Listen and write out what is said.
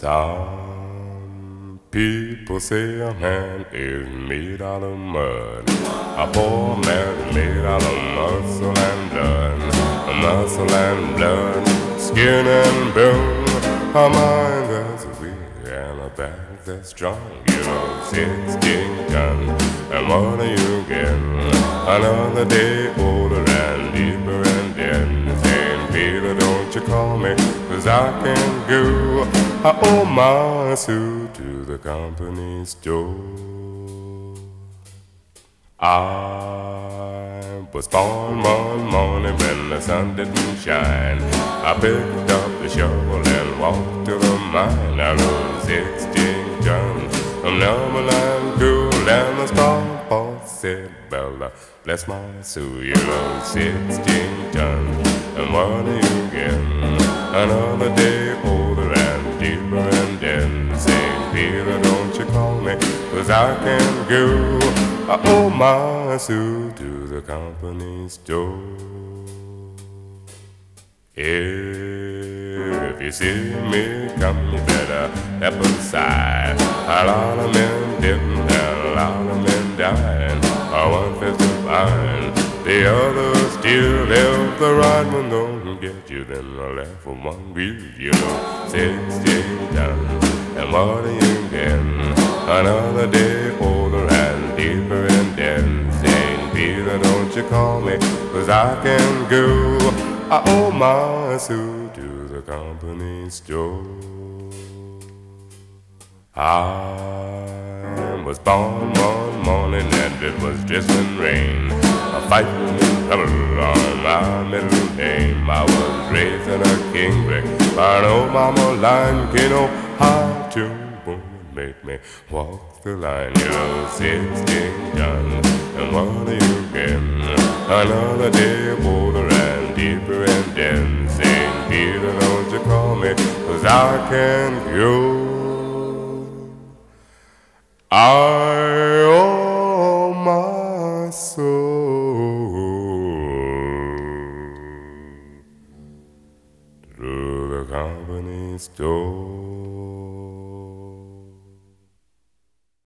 Some people say a man is made out of mud. A poor man is made out of muscle and blood. Muscle and blood, skin and bone. A mind that's weak and a back that's strong. You know, 16 tons. And what do you get? Another day older and deeper and dead. Saying, Peter, don't you call me, 'cause I can't go. I owe my suit to the company store. I was born one morning when the sun didn't shine. I picked up the shovel and walked to the mine. I rode 16 tons from Numberland cool, and the straw boss said, Bella, bless my soul, you rode 16 tons, and what do you get? Another day older and deeper and then saying, Peter, don't you call me, 'cause I can't go. I owe my suit to the company store. If you see me come, you better step aside. A lot of men didn't, and a lot of men died. One fifth of iron, the other still left. The right one don't get you, then the left for one wheel. You know, 16 tons, and what do you get? Another day older and deeper and dead. Saying, Peter, don't you call me, 'cause I can't go. I owe my suit to the company store. I was born one morning and it was drizzling rain. A fighting in trouble on my middle name. I was raised in a king brick by an old mama line. You know how to make me walk the line. You know, 16 tons, and what do you get? Another day older and deeper and then saying, Peter, don't you call me, 'cause I can't go. I owe my soul to the company store.